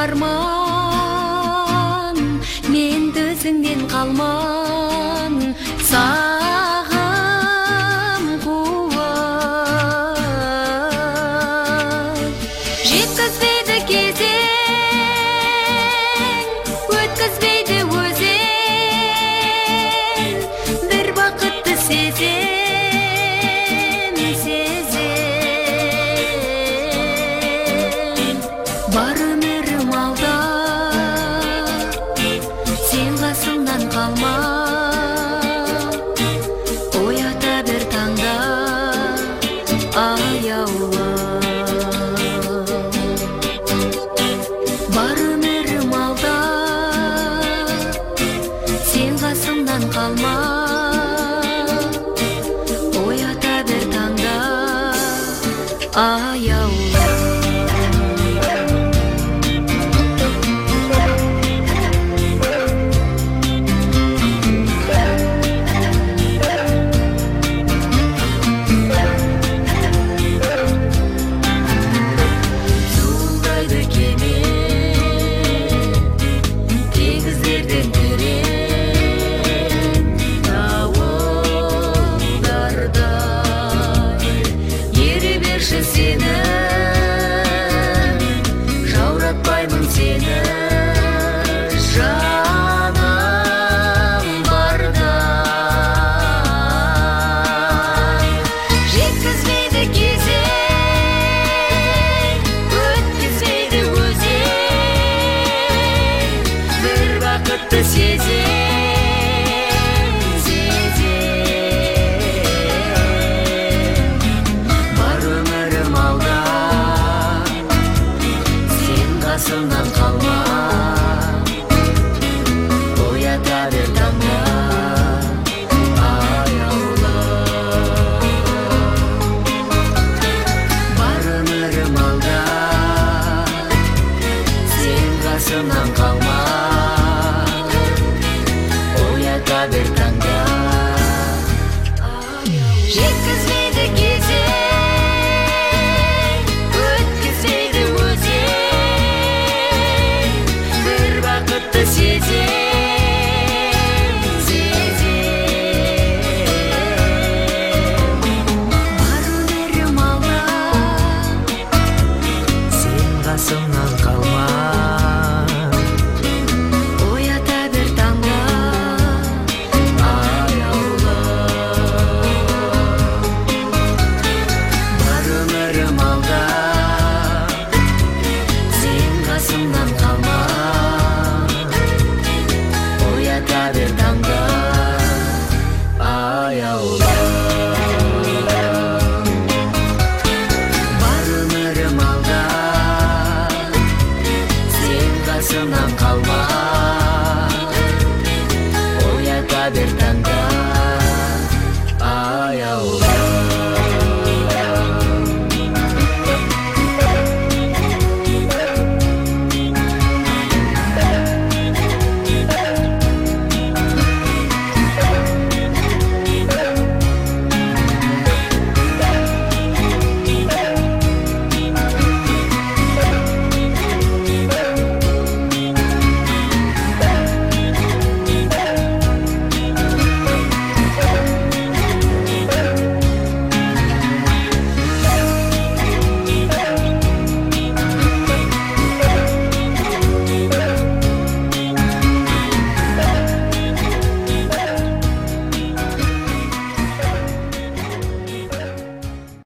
арман, мен өзіңнен қалман, сағым қуат. Жеткізбейді кезең, өткізбейді өзен, бір бақытты сезем, сезем. Бар өмірім алда, сен қасымнан қалма, оята бір таңда аяулы. Бар өмірім алда, сен қасымнан қалма, оята бір таңда аяулы. Сені жауратпаймын, сені жаным барда. Жеткізбейді кезең, өткізбейді өзен, бір бақытты сезем, сезем. Бар өмірім алда, сен қасымнан қалма, оята бір таңда аяулы. Бар өмірім алда, сен қасымнан қалма, оята бір таңда аяулы. Жеткізбейді кезең, өткізбейді өзен, бір бақытты сезем, сезем. Бар өмірім алда, сен қасымнан қалма, оята бір таңда аяулы. Бар өмірім алда, сен қасымнан қалма, оята бір таңда аяулы. Бар өмірім алда, сен қасымнан қалма,